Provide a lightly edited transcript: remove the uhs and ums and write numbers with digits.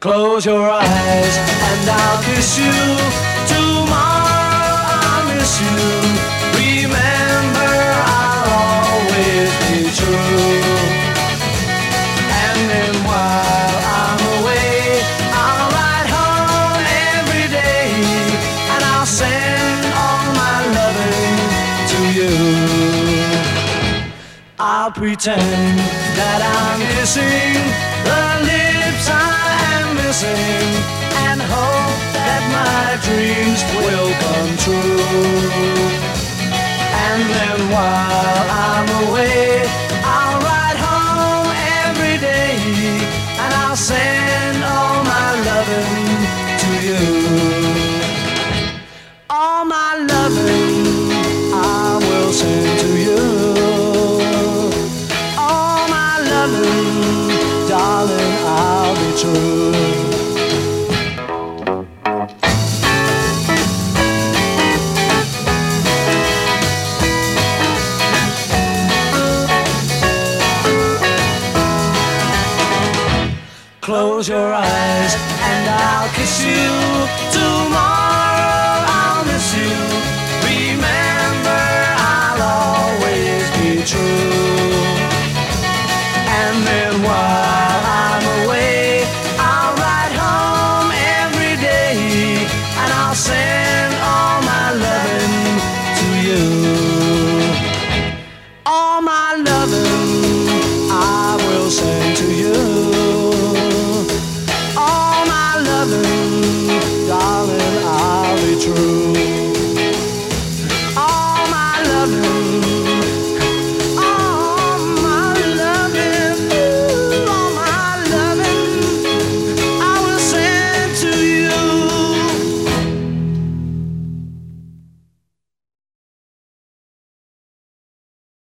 Close your eyes and I'll kiss you. Tomorrow I'll miss you. Remember, I'll always be true. And then while I'm away, I'll ride home every day, and I'll send all my loving to you. I'll pretend that I'm kissing the lips I am missing, and hope that my dreams will come true. And then while I'm away, I'll ride home every day, and I'll send all my loving to you. All my loving I will send to you. All my loving, darling, I'll be true. Close your eyes and I'll kiss you. Tomorrow I'll miss you.